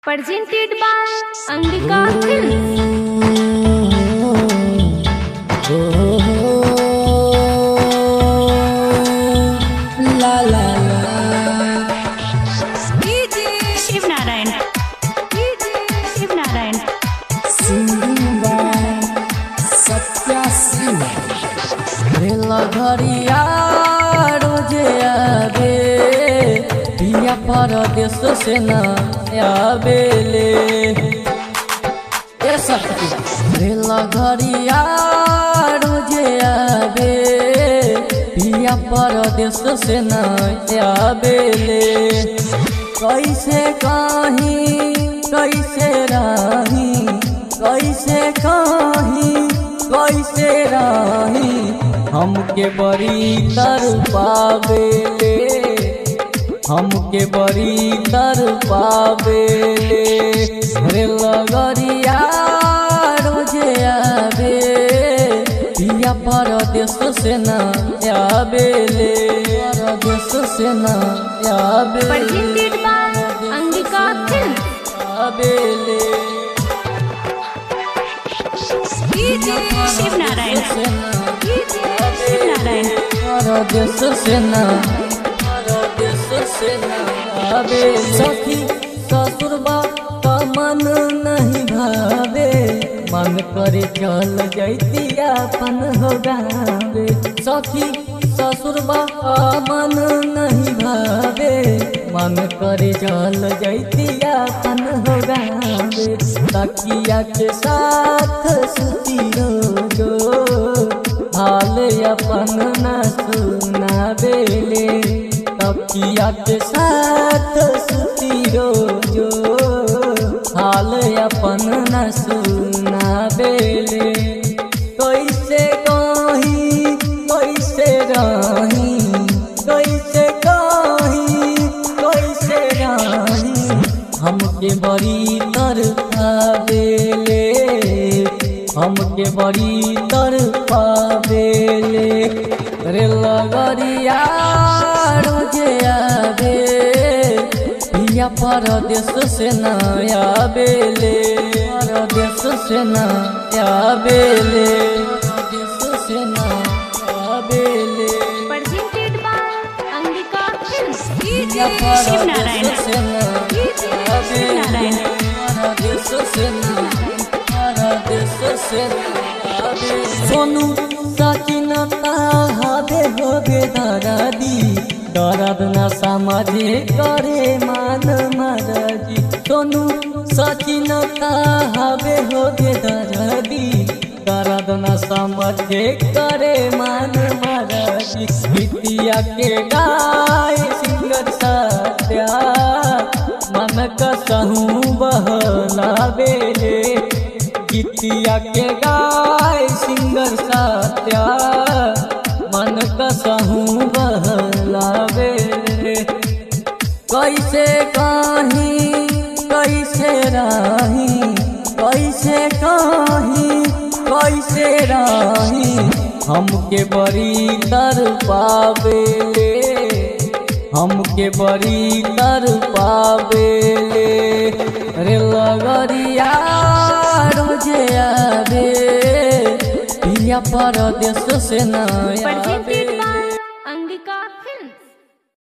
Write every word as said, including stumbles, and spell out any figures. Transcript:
presented by Angika Films. La la la Shiv Narayan. Shiv Narayan. Simba Satya Sima Rela घरिया रोजे आवे पिया परदेश से न आवेले ए शक्ति रेला घरिया रोजे आवे पिया परदेश से न आवेले कैसे कहीं कैसे रही कैसे कहीं कैसे रही हमके बड़ी तर पावेले हमके बड़ी तर पावेले रे लगरिया रोजे आवे पिया परदेश से न आवेले परदेश से न आवेले Presented by Angika Films. आवेले Shiv Narayan. Shiv Narayan. परदेश से न परदेश से न आवे सखी ससुरबा का मन नहीं भावे मन करे चल जैती अपन हो गावे सखी ससुरबा का मन नहीं भावे मन करे चल जैती अपन हो गावे तकिया के साथ सुती रोजो हाल अपन न सुनावेले तकिया के साथ सुती रोजो हाल अपन न सुनावेले कैसे कहीं कैसे रही कैसे कहीं कैसे रही हमके बड़ी तरफावेले हमके बड़ी तरफावेले रे लगरिया रोजे आवे पिया परदेश से न आवेले परदेश से न आवेले परदेश से न आवेले Presented by Angika Films. पिया Shiv Narayan. परदेश से न Shiv Narayan. परदेश से न परदेश से न आवेले सोनू सचिन ताहाबे होगे दरादी दर्द न समझे करे मान मरजी सोनू सचिन ताहाबे होगे दरादी दर्द न समझे करे मान मरजी बिटिया के गाय सिंगर सत्या मन कसहूँ बहलावेले गीतिया के गाय सिंगर सत्या मन कसहूँ बहलावेले कैसे कहीं कैसे रही कैसे कहीं कैसे रही हमके बड़ी तर पावेले हमके बड़ी तर पावेले रे लगरिया रोजे आवे पिया परदेश से न आवे।